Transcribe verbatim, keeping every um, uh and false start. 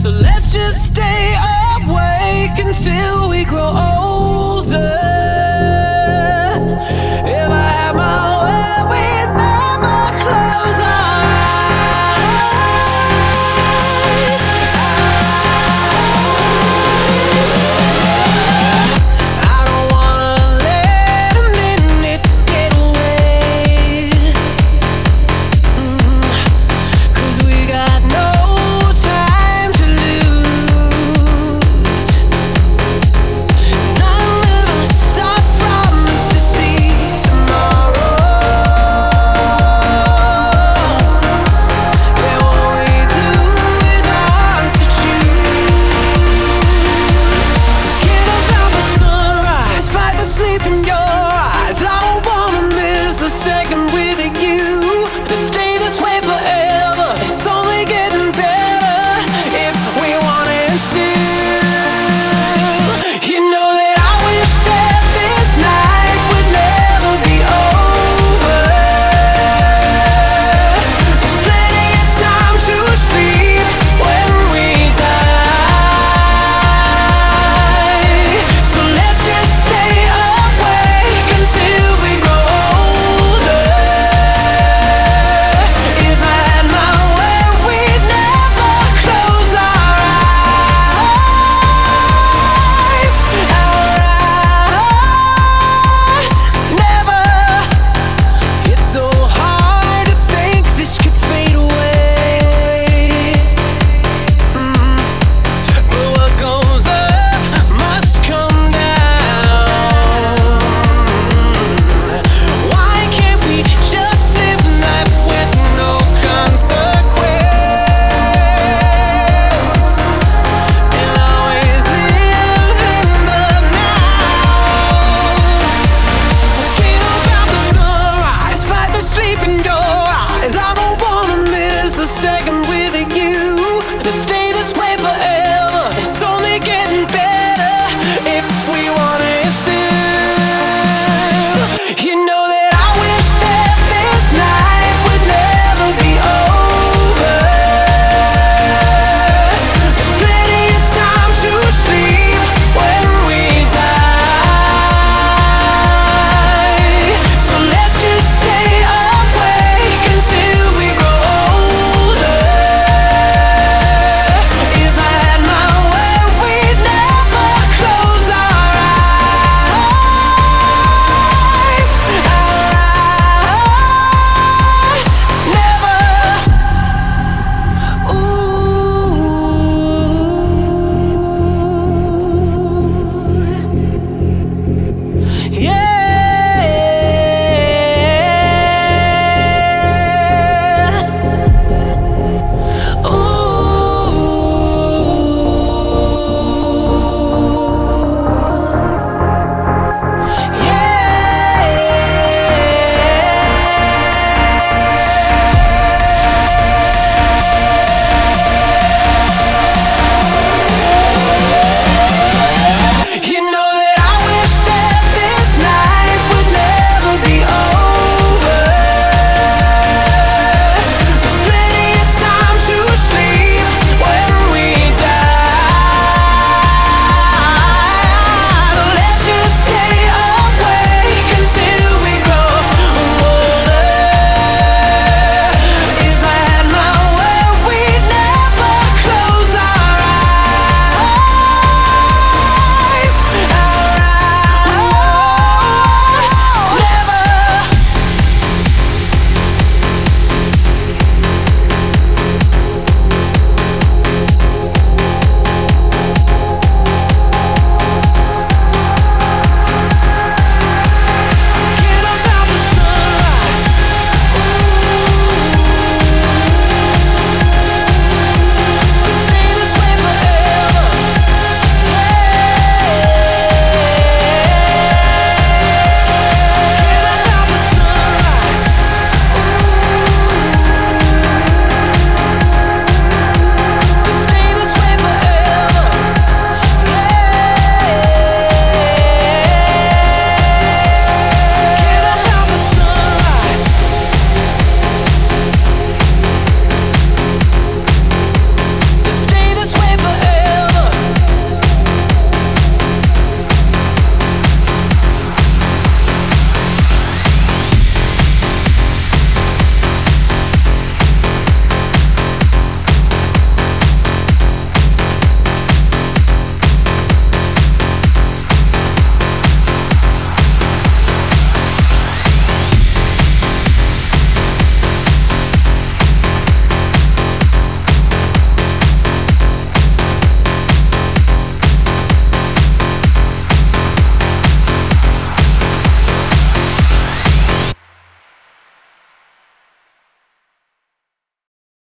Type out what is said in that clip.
So let's just stay awake until we grow older. If I had my way, we'd never close our eyes. I don't wanna let a minute get away, mm, 'cause we got no time to lose. None of us are promised to see tomorrow. Yeah, what we do is ours to choose. Forget about the sunrise, fight the sleep in your eyes. I don't wanna miss a second with you. To stay this way forever, it's only getting better if we wanted to. You know that I wish that this night would never be over. There's plenty of time to sleep when we die. So let's just stay awake until we grow older. If I had my way, we'd never close our eyes. Our eyes, never. It's so hard to think this could fade away. Mm. But what goes up must come down. Why can't we just live life with no consequence and always live in the now? Forget about the sunrise, fight the sleep in your eyes. I don't wanna miss a second with you. To stay this way forever.